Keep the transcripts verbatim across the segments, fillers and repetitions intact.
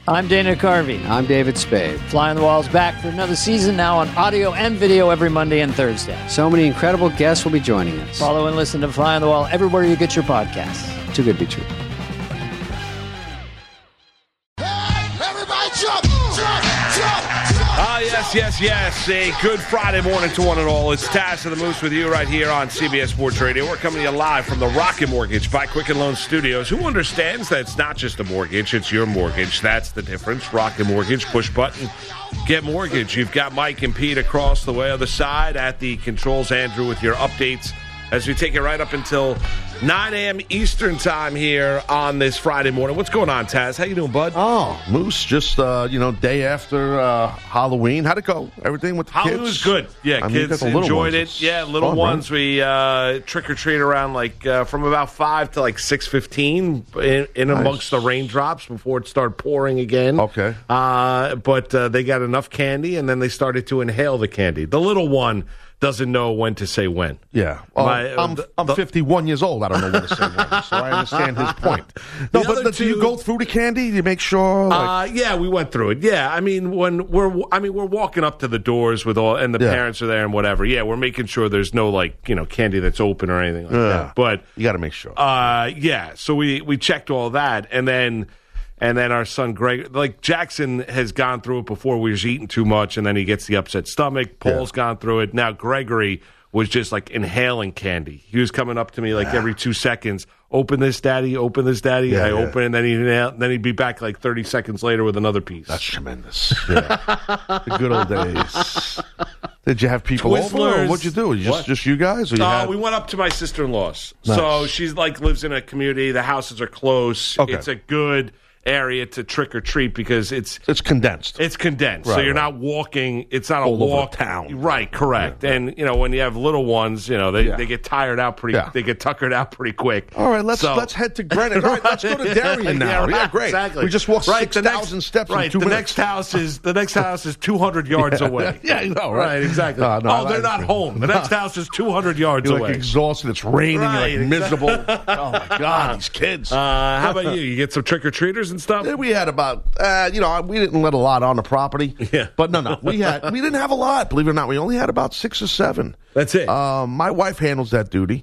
I'm Dana Carvey. I'm David Spade. Fly on the Wall's back for another season, now on audio and video every Monday and Thursday. So many incredible guests will be joining us. Follow and listen to Fly on the Wall everywhere you get your podcasts. Too good to be true. Everybody jump, jump, jump, jump. Ah, yes, yes, yes. A good Friday morning to one and all. It's Taz of the Moose with you right here on C B S Sports Radio. We're coming to you live from the Rocket Mortgage by Quicken Loan Studios. Who understands that it's not just a mortgage, it's your mortgage. That's the difference. Rocket Mortgage, push button, get mortgage. You've got Mike and Pete across the way other side at the controls. Andrew with your updates as we take it right up until nine a.m. Eastern time here on this Friday morning. What's going on, Taz? How you doing, bud? Oh, Moose, just, uh, you know, day after uh, Halloween. How'd it go? Everything with the Halloween kids? was good. Yeah, I mean, kids the little enjoyed ones. it. It's Yeah, little fun, ones. right? We uh, trick-or-treat around, like, uh, from about five to, like, six fifteen in, in Nice. amongst the raindrops before it started pouring again. Okay. Uh, but uh, they got enough candy, and then they started to inhale the candy. The little one doesn't know when to say when. Yeah. Well, My- I'm, the- I'm the- fifty-one years old. I don't know what to say when, so I understand his point. No, The but, other but do you two- go through the candy? Do you make sure? Like, Uh, yeah, we went through it. Yeah, I mean, when we're, I mean, we're walking up to the doors with all, and the Yeah. parents are there and whatever. Yeah, we're making sure there's no like, you know, candy that's open or anything like Yeah. that. But you got to make sure. uh, yeah, so we we checked all that, and then and then our son Greg, like Jackson has gone through it before. We was eating too much, and then he gets the upset stomach. Paul's Yeah. gone through it. Now Gregory was just like inhaling candy. He was coming up to me like every two seconds. Open this, Daddy. Open this, Daddy. Yeah, I yeah. open, and then he inhale, then he'd be back like thirty seconds later with another piece. That's tremendous. Yeah. The good old days. Did you have people over, or Twizzlers. what'd you do? You just What? just you guys? Or you Uh, had, we went up to my sister-in-law's. Nice. So she's like lives in a community. The houses are close. Okay. It's a good area to trick or treat because it's it's condensed. it's condensed. so Right, you're right. not walking. It's not a All over walk. town. Right, correct. And you know when you have little ones, you know they, Yeah. they get tired out pretty. Yeah. They get tuckered out pretty quick. All right, let's So- let's head to Greenwich. All right, let's go to Darien now. Yeah, Yeah, right, great. Exactly. We just walked Right, six the next- thousand steps Right. in two the minutes. next house is the next house is two hundred yards away. Yeah, you know, right? Right, exactly. Uh, no, oh, they're that's not true. home. The next house is two hundred yards You're away. like exhausted. It's raining. Right, You're like miserable. Oh my God, these kids. Uh, how about you? You get some trick or treaters and stuff. Yeah, we had about, uh, you know, we didn't let a lot on the property. Yeah. But no, no, we had, we didn't have a lot. Believe it or not, we only had about six or seven. That's it. Um, my wife handles that duty.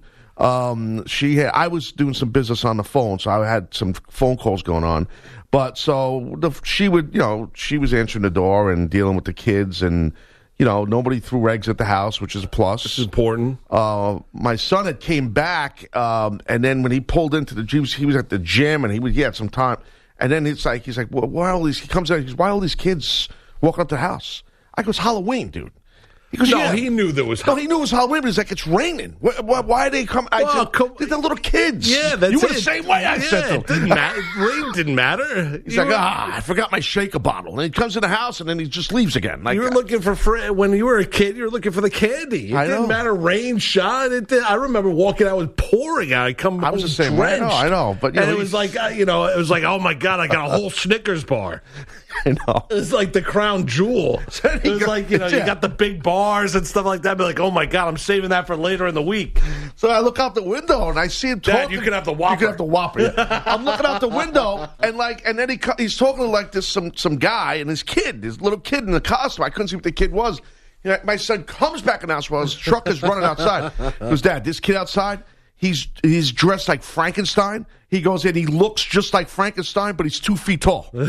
Um, she had, I was doing some business on the phone, so I had some phone calls going on. But so the, she would, you know, she was answering the door and dealing with the kids, and you know, nobody threw eggs at the house, which is a plus. This is important. Uh, my son had came back, um, and then when he pulled into the gym, he was at the gym, and he was, he had some time. And then it's like he's like, well, why all these? He comes out, he goes, why all these kids walking up to the house? I go, it's Halloween, dude. He goes, No, yeah. he knew there was. No, he knew it was Halloween, but he's like, it's raining. Why, why, why are they come? I Well, said, come- they're the little kids. Yeah, that's you were it. the same way. I yeah, said to him. it didn't matter. Rain didn't matter. He's You like, were- ah, I forgot my shaker bottle. And he comes in the house, and then he just leaves again. Like, You were looking for fr- when you were a kid. You were looking for the candy. It I didn't know. matter rain, shine. It did, I remember walking out with pouring out. I come I was home the same way. I know, drenched. I know, but, you and know, it was he- like uh, you know, it was like, oh my god, I got a whole Snickers bar. I know. It was like the crown jewel. then he It was got- like you know, you yeah. got the big bars and stuff like that. Be like, oh my god, I'm saving that for later in the week. So I look out the window and I see him Dad, talking. you can have the Whopper. You can have the Whopper. Yeah. I'm looking out the window and like, and then he co- he's talking to like this some some guy and his kid, his little kid in the costume. I couldn't see what the kid was. You know, my son comes back in the house while his truck is running outside. He goes, Dad, this kid outside, he's he's dressed like Frankenstein. He goes in, he looks just like Frankenstein, but he's two feet tall. He goes,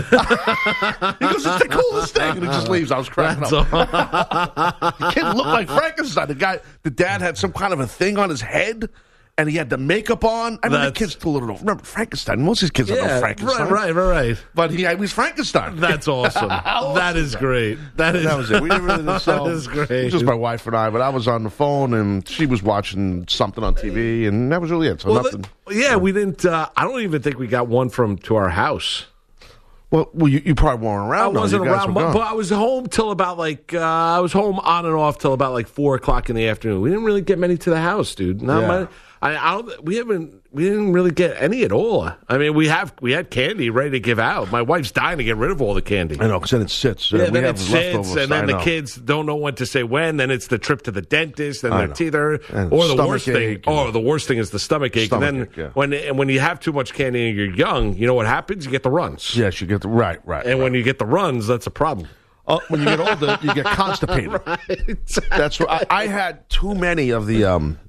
it's the coolest thing, and he just leaves. I was cracking up. The kid looked like Frankenstein. The guy, the dad had some kind of a thing on his head, and he had the makeup on. I mean, the That's- kid's still a little. Remember Frankenstein? Most of these kids don't know Frankenstein, right, right, right, right. But he, he was Frankenstein. That's awesome. That is great. That is That was it. We didn't really so, that is great. It was just my wife and I, but I was on the phone and she was watching something on T V, and that was really it. So Well, nothing. the- yeah, we didn't. Uh, I don't even think we got one from to our house. well, well, you, you probably weren't I around. though. wasn't You guys around, were but, gone. but I was home till about like uh, I was home on and off till about like four o'clock in the afternoon. We didn't really get many to the house, dude. Not Yeah. my, I, I don't, we haven't we didn't really get any at all. I mean, we have we had candy ready to give out. My wife's dying to get rid of all the candy. I know, because then it sits. Yeah, uh, we then have it sits, leftovers, and then I the know. kids don't know what to say when. Then it's the trip to the dentist, and I their know. teeth are, And or the stomach worst thing. ache and- Oh, the worst thing is the stomach ache. Stomach and then ache, yeah. when and when you have too much candy and you're young, you know what happens? You get the runs. Yes, you get the right, right. And right. when you get the runs, that's a problem. Uh, when you get older, you get constipated. Right. That's what I, I had too many of the um,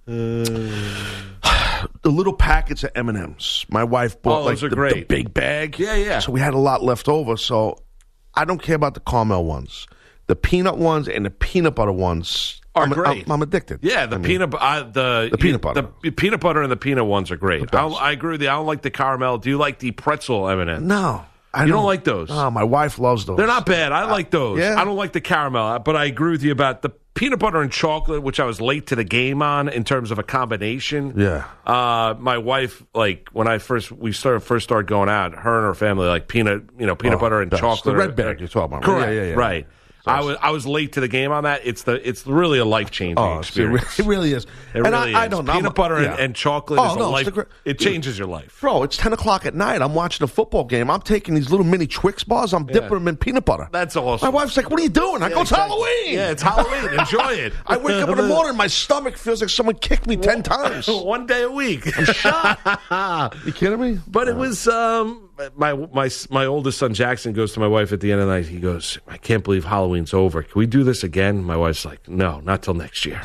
the little packets of M and M's. My wife bought Oh, like those are the, great. the big bag. Yeah, yeah. So we had a lot left over. So I don't care about the caramel ones, the peanut ones, and the peanut butter ones Are I'm, great. I'm, I'm addicted. Yeah, the I mean, peanut bu- uh, the The peanut butter. the peanut butter and the peanut ones are great. The I, best. I agree with you. I don't like the caramel. Do you like the pretzel M and M? No, I You don't like those? No, my wife loves those. They're not bad. I like those. yeah. I don't like the caramel, but I agree with you about the peanut butter and chocolate, which I was late to the game on in terms of a combination. Yeah. Uh, my wife, like when I first we started first started going out, her and her family like peanut, you know, peanut Oh, butter and best. chocolate. The red bag you're talking about. Correct. Yeah, yeah, yeah. Right. I was I was late to the game on that. It's the it's really a life changing Oh, it's- it re- experience. it really is. It and really I, I is. don't know. Peanut I'm- butter and, yeah. and chocolate Oh, is a no, it's life. the gr- It changes your life. Bro, it's ten o'clock at night. I'm watching a football game. I'm taking these little mini Twix bars. I'm dipping them in peanut butter. That's awesome. My wife's like, "What are you doing?" I go, "It's exactly. Halloween." Yeah, it's Halloween. Enjoy it. I wake up in the morning, my stomach feels like someone kicked me ten times. One day a week. You kidding me? But it was um, my my my oldest son Jackson goes to my wife at the end of the night. He goes, "I can't believe Halloween's over. Can we do this again?" My wife's like, "No, not till next year."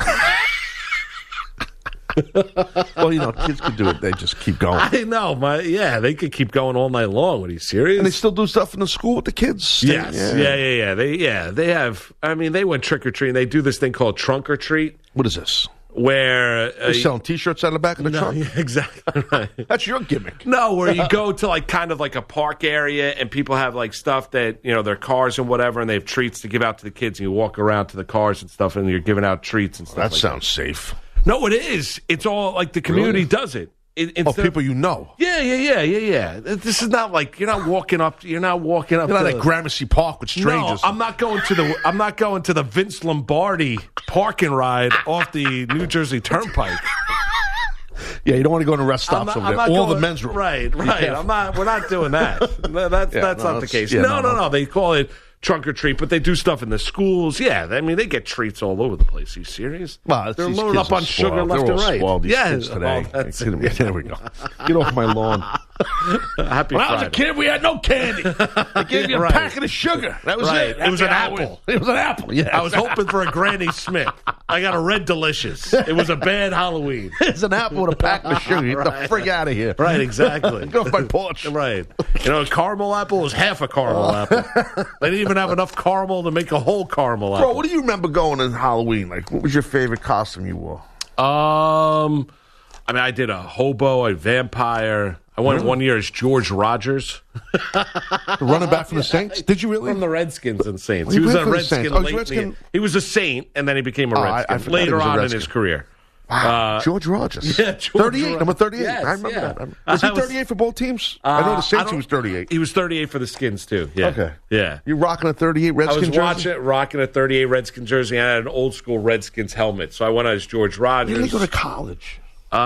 Well, you know, kids can do it. They just keep going. I know, my yeah, they could keep going all night long. What are you serious? And they still do stuff in the school with the kids. yes, yeah. yeah, yeah, yeah. They yeah, they have. I mean, they went trick or treating. They do this thing called trunk or treat, What is this? where uh, They're selling T-shirts out of the back of the no, trunk. yeah, exactly right. That's your gimmick. No, where you go to like kind of like a park area and people have like stuff that, you know, their cars and whatever, and they have treats to give out to the kids, and you walk around to the cars and stuff and you're giving out treats and stuff That like sounds safe. that. No, it is. It's all like the community Really? does it. it Oh, instead of- people you know. Yeah, yeah, yeah, yeah, yeah. This is not like you're not walking up. You're not walking up. You're not to at Gramercy Park with strangers. No, I'm not going to the. I'm not going to the Vince Lombardi park and ride off the New Jersey Turnpike. Yeah, you don't want to go to rest I'm stops not- over I'm there. not All going- the men's room. Right, Be right. careful. I'm not. We're not doing that. No, that's Yeah, that's no, not the that's- case. yeah, no, no, no, no. no. They call it trunk or treat, but they do stuff in the schools. Yeah, I mean they get treats all over the place. Are you serious? Well, it's They're these loaded kids up are on sugar spoiled. left They're and all right. spoiled, these yeah, kids today. oh, that's Kidding me. it. There we go. Get off my lawn. Happy When I was a Friday. kid, we had no candy. They gave you a Right. packet of sugar. That was Right. it. It was an Happy apple. Halloween. It was an apple. Yeah, I was hoping for a Granny Smith. I got a Red Delicious. It was a bad Halloween. It's an apple with a packet of sugar. Get Right. the frig out of here. Right, exactly. Get off my porch. Right. You know, a caramel apple was half a caramel apple. They didn't even have enough caramel to make a whole caramel apple. Bro, what do you remember going in Halloween? Like, what was your favorite costume you wore? Um, I mean, I did a hobo, a vampire. I went Really? one year as George Rogers The running back from the Saints? Did you really? from the Redskins and Saints. Oh, He he was played a for the Redskin. Saints. Oh, he's late in the Redskin? year. He was a Saint, and then he became a Oh, I- Redskin I forgot he later was a on in Redskin. his career. Wow. Uh, George Rogers. yeah, George thirty-eight, Rogers. number thirty-eight. Yes, I remember yeah. that. Was he I was- thirty-eight for both teams? I know Uh, the Saints don't- he was thirty-eight. He was thirty-eight for the Skins, too. Yeah. Okay. Yeah. You rocking a thirty-eight I Redskin was jersey? watching it, rocking a thirty-eight Redskin jersey, and I had an old school Redskins helmet. So I went as George Where did he Rogers. go to college?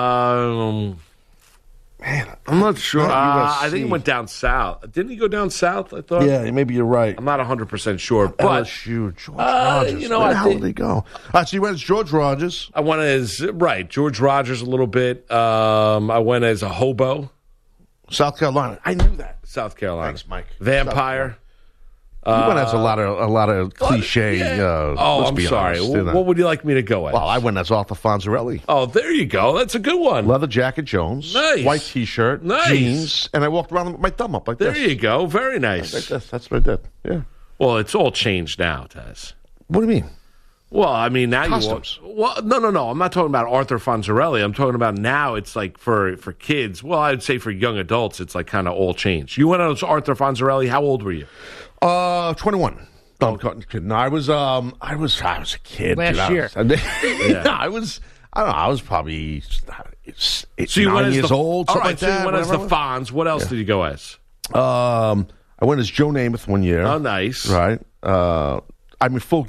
Um, Man, I'm not sure. Not Uh, U S C. I think he went down south. Didn't he go down south? I thought. yeah, maybe you're right. I'm not one hundred percent sure, but L S U, George Uh, Rogers. you know, Where I the hell think- did he go? All right, so you went as George Rogers. I went as right George Rogers a little bit. Um, I went as a hobo, South Carolina. I knew that. South Carolina. Thanks, Mike. Vampire. You went as a lot of a lot of cliche. Yeah. Uh, oh, let's I'm be sorry. honest, Wh- you know. what would you like me to go as? Well, I went as Arthur Fonzarelli. oh, there you go. That's a good one. Leather jacket, Jones. Nice. White T-shirt. Nice. Jeans. And I walked around with my thumb up like There this. you go. Very Like nice. this. That's what I did. Yeah. Well, it's all changed now, Taz. What do you mean? Well, I mean now Customs. you want. Well, no, no, no. I'm not talking about Arthur Fonzarelli. I'm talking about now. It's like for for kids. Well, I'd say for young adults, it's like kind of all changed. You went as Arthur Fonzarelli. How old were you? Uh, twenty-one. No, I'm cutting- kidding. No, I was um, I was I was a kid. Last dude. I year. was- no, I was. I don't know. I was probably eight, eight, So you nine went as years the, old. All Something right, like so that. you went as the whatever Fonz. What else did you go as? I was. Um, I went as Joe Namath one year. Oh, nice. Right. Uh, I mean, full gear.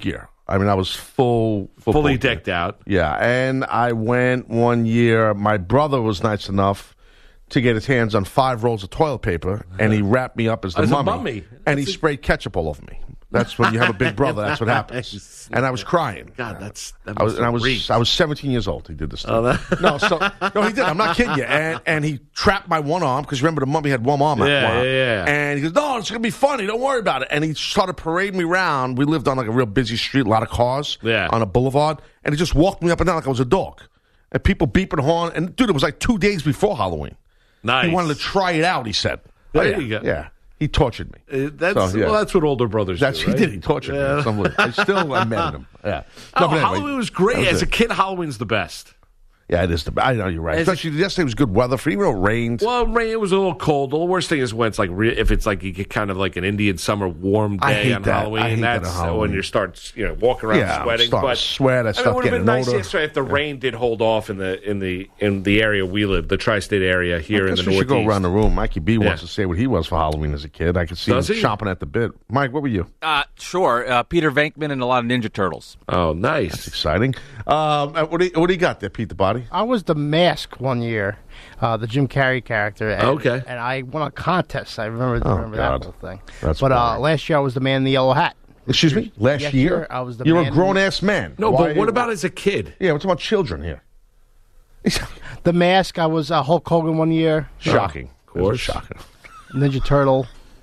I mean, I was full, fully decked gear. out. Yeah, and I went one year. My brother was nice enough to get his hands on five rolls of toilet paper, and he wrapped me up as the as mummy, a mummy. and he sprayed ketchup all over me. That's when you have a big brother. That's what happens. And I was crying. God, that's that I was, and I was reeked. I was seventeen years old. He did this. Oh, Stuff. no, so no, he did. I'm not kidding you. And and he trapped my one arm because remember the mummy had one arm. Yeah, one arm. yeah, yeah. And he goes, "No, it's gonna be funny. Don't worry about it." And he started parading me around. We lived on like a real busy street, a lot of cars. Yeah. On a boulevard, and he just walked me up and down like I was a dog. And people beeping horn. And dude, it was like two days before Halloween. Nice. He wanted to try it out. He said, There oh, yeah, you go. Yeah. He tortured me. Uh, that's So, yeah. well. That's what older brothers That's do. he Right? did. He tortured Yeah. me. Some- I still I met him. Yeah. Oh, No, but anyway, Halloween was great. that was As a it. kid, Halloween's the best. Yeah, it is. The, I know you're right. As a- Especially yesterday was good weather for even though it rained. Well, rain. It was a little cold. The worst thing is when it's like re- if it's like you get kind of like an Indian summer warm I day hate on that. Halloween. I hate that That's on Halloween. when you start you know walking around Yeah, sweating. start to but sweat, I I mean, start it would have getting been nice older. yesterday if the rain did hold off in the in the in the area we live, the tri-state area here I in guess the we should Northeast. go around the room. Mikey B wants Yeah. to say what he was for Halloween as a kid. I could see Does him he? chomping at the bit. Mike, what were you? Uh, sure. Uh, Peter Venkman and a lot of Ninja Turtles. Oh, nice. Exciting. Um, uh, what, do you, what do you got there, Pete the Body? I was the Mask one year, uh, the Jim Carrey character. And, Okay. And I won a contest. I remember, Oh, remember God. that whole thing. That's but uh, boring. last year I was the man in the yellow hat. Excuse me? Last Yes, year? sir. I was the You're man a grown ass man. No, Why- but what about as a kid? Yeah, what's about children here? The Mask, I was uh, Hulk Hogan one year. Shocking. Of course. Shocking. Ninja Turtle.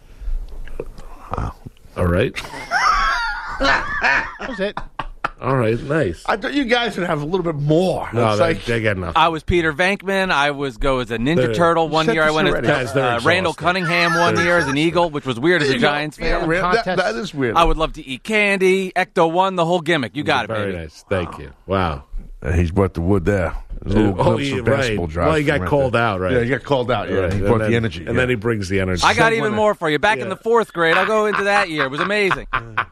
All right. That was it. All right. Nice. I thought you guys would have a little bit more. No, It's they, like, they got enough. I was Peter Venkman. I was go as a Ninja They're- Turtle one said year. I this went as already. Guys, they're uh, Randall exhausted. Cunningham one year as an Eagle, which was weird as a you go. Giants Yeah, fan. Ram- that, Contest. that is weird. I would love to eat candy. Ecto one, the whole gimmick. You got it, Very baby. nice. Thank you. Wow. Uh, he's brought the wood there. There's a little Oh, glimpse yeah, of basketball right. drive Well, he from got right called there. out, right? Yeah, he got called out. Yeah, Right. he And brought then- the energy. And yeah. then he brings the energy. I got Segment even it. more for you. Back in Yeah. the fourth grade, I'll go into that year. It was amazing.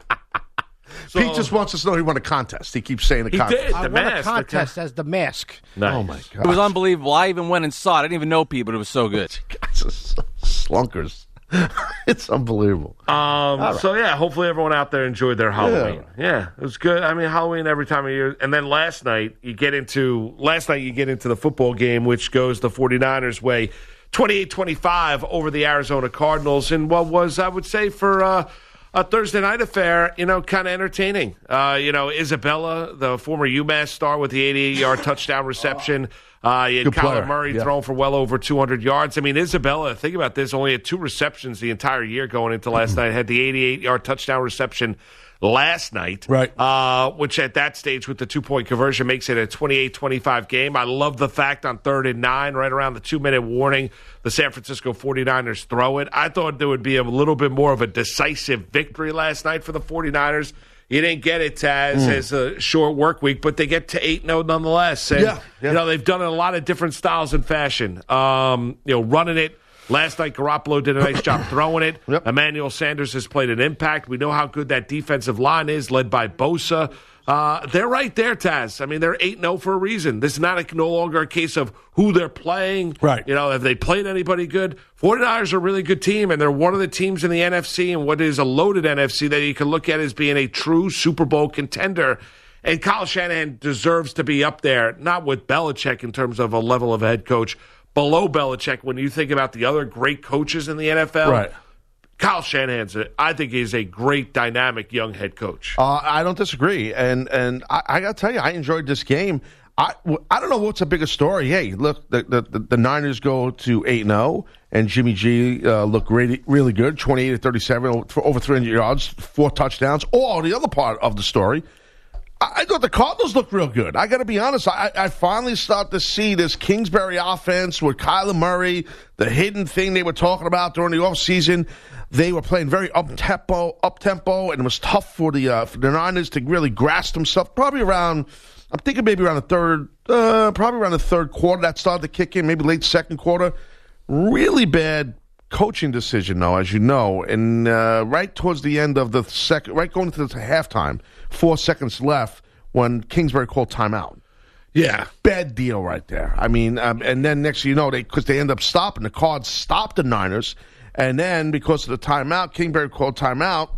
So- Pete just wants us to know he won a contest. He keeps saying the He contest. did. I The won Mask, a the contest as the Mask. Nice. Oh, my God. It was unbelievable. I even went and saw it. I didn't even know Pete, but it was so good. Guys are so slunkers. It's unbelievable. Um, So, yeah, hopefully everyone out there enjoyed their Halloween. Yeah. It was good. I mean, Halloween every time of year. And then last night, you get into last night you get into the football game, which goes the 49ers way, twenty-eight twenty-five over the Arizona Cardinals. And what was, I would say, for uh, a Thursday night affair, you know, kind of entertaining. Uh, you know, Isabella, the former UMass star with the eighty-eight-yard touchdown reception. Uh, you had Good Kyler player. Murray Yeah. throwing for well over two hundred yards. I mean, Isabella, think about this, only had two receptions the entire year going into last night. Had the eighty-eight-yard touchdown reception last night. Right. Uh, which at that stage with the two-point conversion makes it a twenty-eight twenty-five game. I love the fact on third and nine, right around the two-minute warning, the San Francisco 49ers throw it. I thought there would be a little bit more of a decisive victory last night for the 49ers. You didn't get it, Taz, Mm. as a short work week, but they get to eight and oh nonetheless. And, Yeah, yeah. you know, they've done it in a lot of different styles and fashion. Um, you know, running it. Last night, Garoppolo did a nice job throwing it. Yep. Emmanuel Sanders has played an impact. We know how good that defensive line is, led by Bosa. Uh, they're right there, Taz. I mean, they're eight and oh for a reason. This is not a, no longer a case of who they're playing. Right. You know, have they played anybody good? 49ers are a really good team, and they're one of the teams in the N F C and what is a loaded N F C that you can look at as being a true Super Bowl contender. And Kyle Shanahan deserves to be up there, not with Belichick in terms of a level of head coach, below Belichick when you think about the other great coaches in the N F L. Right. Kyle Shanahan's, a, I think, is a great, dynamic young head coach. Uh, I don't disagree, and and I, I got to tell you, I enjoyed this game. I, I don't know what's a bigger story. Hey, look, the the, the Niners go to eight and zero, and Jimmy G uh, looked really really good, twenty eight to thirty seven for over three hundred yards, four touchdowns. Or the other part of the story, I, I thought the Cardinals looked real good. I got to be honest. I, I finally start to see this Kingsbury offense with Kyler Murray, the hidden thing they were talking about during the offseason. They were playing very up tempo, up tempo, and it was tough for the uh, for the Niners to really grasp themselves. Probably around, I'm thinking maybe around the third, uh, probably around the third quarter that started to kick in. Maybe late second quarter. Really bad coaching decision, though, as you know. And uh, right towards the end of the second, right going into the halftime, four seconds left when Kingsbury called timeout. Yeah. Bad deal right there. I mean, um, and then next thing you know, they because they end up stopping the Cards stopped the Niners. And then, because of the timeout, Kingsbury called timeout.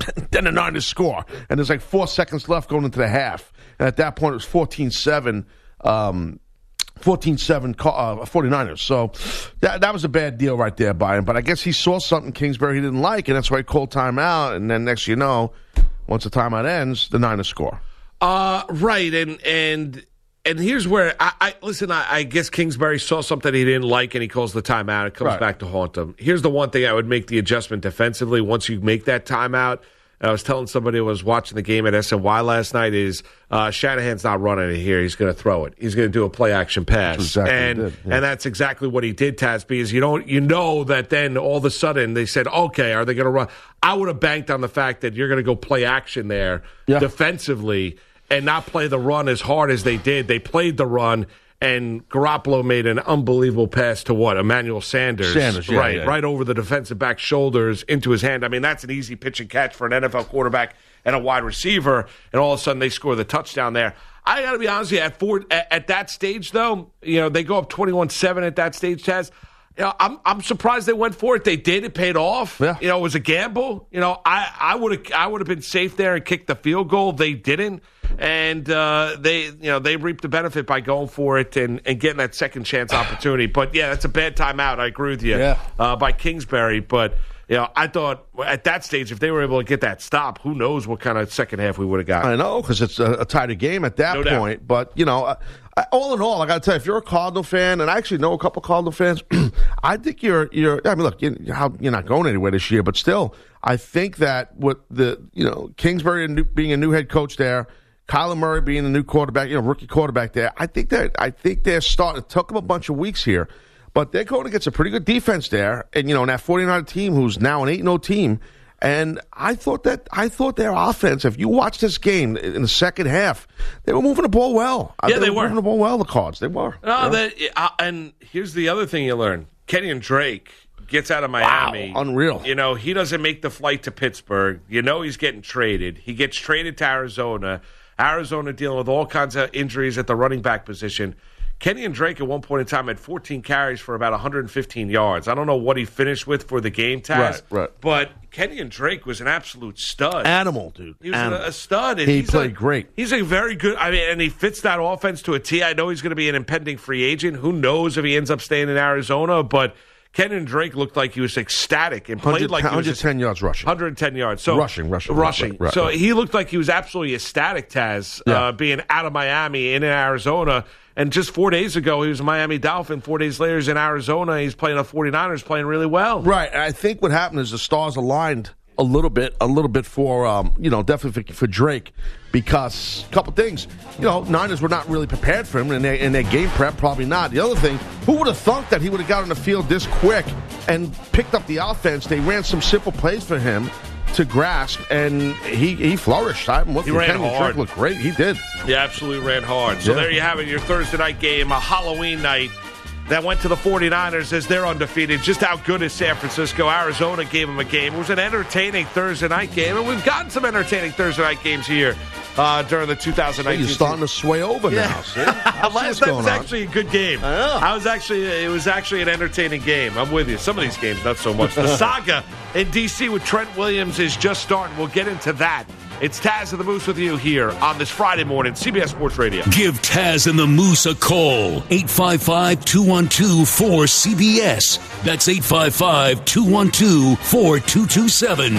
then the Niners score. And there's like four seconds left going into the half. And at that point, it was fourteen seven, um, fourteen seven uh, 49ers. So that that was a bad deal right there by him. But I guess he saw something Kingsbury he didn't like, and that's why he called timeout. And then next you know, once the timeout ends, the Niners score. Uh, right, and and and here's where I, I listen. I, I guess Kingsbury saw something he didn't like, and he calls the timeout. It comes Right. back to haunt him. Here's the one thing I would make the adjustment defensively once you make that timeout. And I was telling somebody who was watching the game at S N Y last night is uh, Shanahan's not running it here. He's going to throw it. He's going to do a play action pass, That's exactly and what he did, yeah. and that's exactly what he did. Taz, because you don't you know that then all of a sudden they said, okay, are they going to run? I would have banked on the fact that you're going to go play action there Yeah. defensively and not play the run as hard as they did. They played the run. And Garoppolo made an unbelievable pass to what? Emmanuel Sanders. Sanders, yeah, right, yeah. right over the defensive back's shoulders into his hand. I mean, that's an easy pitch and catch for an N F L quarterback and a wide receiver. And all of a sudden, they score the touchdown there. I got to be honest with you, at, four, at, at that stage, though, you know, they go up twenty-one seven at that stage, Taz. You know, I'm I'm surprised they went for it. They did. It paid off. Yeah. You know, it was a gamble. You know, I I would have I would have been safe there and kicked the field goal. They didn't, and uh, they you know they reaped the benefit by going for it and, and getting that second chance opportunity. But yeah, that's a bad timeout. I agree with you. Yeah. Uh, by Kingsbury, but. You know, I thought at that stage, if they were able to get that stop, who knows what kind of second half we would have got. I know, because it's a, a tighter game at that No doubt. point. But, you know, I, I, all in all, I got to tell you, if you're a Cardinal fan, and I actually know a couple Cardinal fans, I think you're, you're. I mean, look, you, how, you're not going anywhere this year, but still, I think that with the, you know, Kingsbury and new, being a new head coach there, Kyler Murray being a new quarterback, you know, rookie quarterback there, I think that I think they're starting. It took them a bunch of weeks here. But they're going against a pretty good defense there, and you know, in that 49er team, who's now an eight and oh team. And I thought that I thought their offense. If you watch this game in the second half, they were moving the ball well. Yeah, they were were. moving the ball well. The Cards, they were. No, Yeah. that, uh, and here's the other thing you learn: Kenyon Drake gets out of Miami. Wow, unreal. You know, he doesn't make the flight to Pittsburgh. You know, he's getting traded. He gets traded to Arizona. Arizona dealing with all kinds of injuries at the running back position. Kenyon Drake at one point in time had fourteen carries for about one hundred fifteen yards. I don't know what he finished with for the game, Taz. Right, right. But Kenyon Drake was an absolute stud. Animal, dude. He was Animal. a, a stud. And He he's played a, great. He's a very good. I mean, and he fits that offense to a T. I know he's going to be an impending free agent. Who knows if he ends up staying in Arizona? But Kenyon Drake looked like he was ecstatic and played like he was one hundred ten yards rushing. one hundred ten yards. So Rushing, rushing, rushing. right, right, so right. he looked like he was absolutely ecstatic, Taz, Yeah. uh, being out of Miami in Arizona. And just four days ago, he was a Miami Dolphin. Four days later, he's in Arizona. He's playing the 49ers, playing really well. Right. And I think what happened is the stars aligned a little bit, a little bit for, um, you know, definitely for, for Drake, because a couple things. You know, Niners were not really prepared for him in their, in their game prep, probably not. The other thing, who would have thunk that he would have got on the field this quick and picked up the offense? They ran some simple plays for him to grasp, and he he flourished. I'm looking. He ran Kenyon hard. Drake looked great. He did. He absolutely ran hard. So Yeah. there you have it, your Thursday night game, a Halloween night that went to the 49ers as they're undefeated. Just how good is San Francisco? Arizona gave them a game. It was an entertaining Thursday night game, and we've gotten some entertaining Thursday night games here uh, during the two thousand nineteen You're starting to sway over now. See? I see Last what's night was going on. actually a good game. I know. I was actually it was actually an entertaining game. I'm with you. Some of these games not so much. The saga in D C with Trent Williams is just starting. We'll get into that. It's Taz and the Moose with you here on this Friday morning, C B S Sports Radio. Give Taz and the Moose a call. eight five five, two one two, four C B S. That's eight five five, two one two, four two two seven.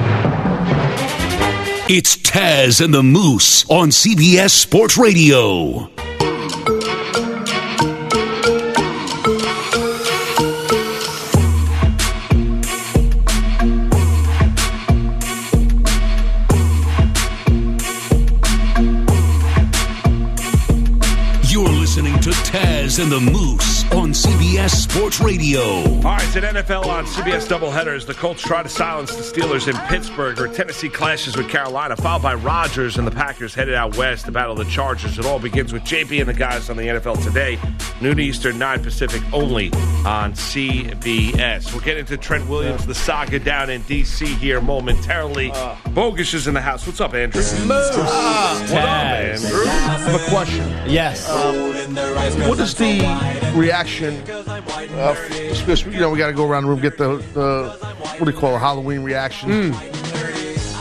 It's Taz and the Moose on C B S Sports Radio. You're listening to Taz and the Moose on C B S Sports Radio. All right, it's an N F L on C B S doubleheaders. The Colts try to silence the Steelers in Pittsburgh, or Tennessee clashes with Carolina, followed by Rodgers and the Packers headed out west to battle the Chargers. It all begins with J P and the guys on the N F L Today, noon Eastern, nine Pacific, only on C B S. We'll get into Trent Williams, the saga down in D C here momentarily. Uh, Bogus is in the house. What's up, Andrew? Move. What up, Andrew? I have a question. Yes. What is the reaction? Uh, because, you know, we got to go around the room, get the, the what do you call it, Halloween reaction.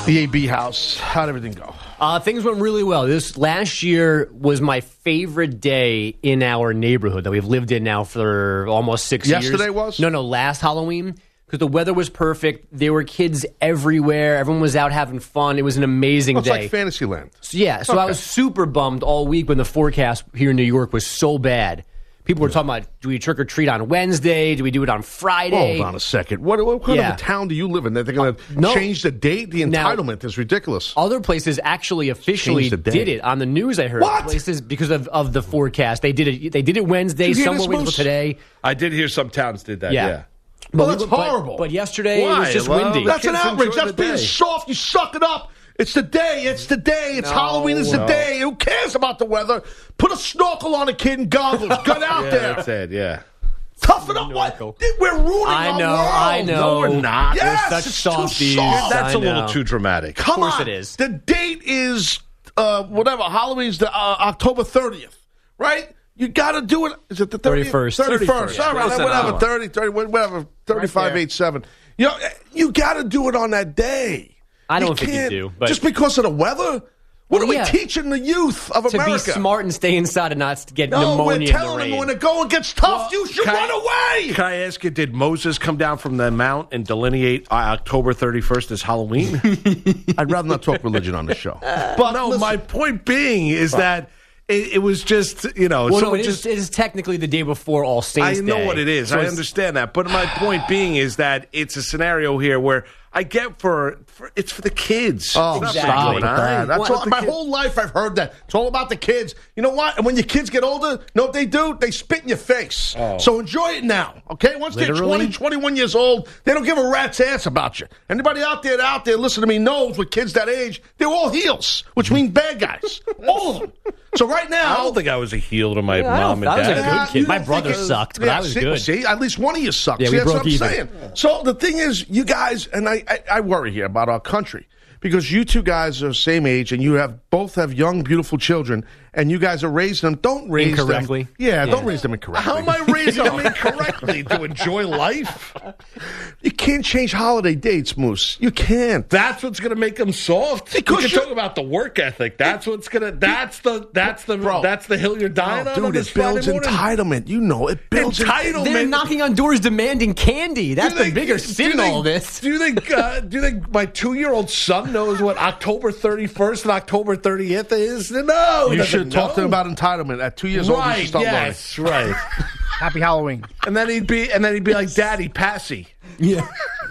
The A B house. How'd everything go? Uh, things went really well. This last year was my favorite day in our neighborhood that we've lived in now for almost six Yesterday years. Yesterday was? No, no, last Halloween. Because the weather was perfect. There were kids everywhere. Everyone was out having fun. It was an amazing oh, it's day. It's like Fantasyland. So, yeah, so okay. I was super bummed all week when the forecast here in New York was so bad. People were talking about, do we trick or treat on Wednesday? Do we do it on Friday? Hold on a second. What, what kind yeah. of a town do you live in that they're going to uh, no. change the date? The entitlement now, is ridiculous. Other places actually officially did it on the news. I heard what? places because of, of the forecast. They did it. They did it Wednesday. Some were waiting for today. I did hear some towns did that. Yeah. yeah. Well, but, that's but, horrible. But yesterday Why? it was just well, windy. That's an Kids outrage. enjoy That's the being day. soft. You suck it up. It's the day. It's the day. It's No, Halloween. It's the no. day. Who cares about the weather? Put a snorkel on a kid and goggles. Get out yeah, there. That's it, yeah. Toughen up. What? We're ruining I our know, world. I know. No, we're not. Yes, We're such it's softies. too soft. That's I a little know. too dramatic. Come Of course on. it is. The date is uh, whatever. Halloween's the uh, October thirtieth, right? You got to do it. Is it the thirtieth? thirty-first. thirty-first. All right, Close whatever. enough. thirty, thirty, whatever. thirty-five, eight, seven. You know, you got to do it on that day. I don't you think you can't- do, but- just because of the weather. What Well, are yeah. we teaching the youth of To America? be smart and stay inside and not get no, pneumonia we're in the telling rain. them when the going gets tough, you should Can I- run away. Can I ask you, did Moses come down from the mount and delineate uh, October thirty-first as Halloween? I'd rather not talk religion on the show. But no, listen- my point being is that it, it was just, you know, Well, so no, it, just, is, it is technically the day before All Saints I know Day. what it is. So I it's- understand that. But my point being is that it's a scenario here where I get for, for it's for the kids. Oh, It's not Exactly. for stop you with and I. that. That's What all, the my kid- whole life I've heard that. It's all about the kids. You know what? And when your kids get older, you know what they do? They spit in your face. So enjoy it now, okay? Once they're Literally? twenty, twenty-one years old, they don't give a rat's ass about you. Anybody out there out there listen to me knows with kids that age, they're all heels, which mean bad guys. All of them. So right now... I don't think I was a heel to my Yeah, I mom don't- and I was a dad. good Yeah, kid. you My don't brother think it- sucked, but yeah, I was see, good. See, at least one of you sucks. Yeah, see, we that's broke what I'm even. saying. So the thing is, you guys, and I, I, I worry here about our country because you two guys are the same age and you have both have young, beautiful children, and you guys are raising them. Don't raise Incorrectly? them. Yeah, Yeah. don't raise them incorrectly. How am I raising them incorrectly to enjoy life? You can't change holiday dates, Moose. You can't. That's what's going to make them soft. Because you can you- talk about the work ethic. That's what's going to. That's the. That's the. Bro. that's the hill you're dying Oh, on. on dude, this it builds Friday morning. entitlement. You know, it builds Entitlement. They're knocking on doors demanding candy. That's Do the you bigger think- sin do in you all think- this. Do you think? Uh, do you think my two-year-old son knows what October thirty-first and October thirtieth is? No, he You should doesn't talk to know. them about entitlement. At two years old, you Right? should start Yes. Right. Happy Halloween. And then he'd be. And then he'd be like, "Daddy, passy." Yeah.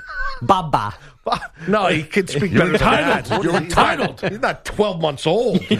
Baba. No, he could speak You're better than entitled. that. You're He's entitled. not- He's not twelve months old. He's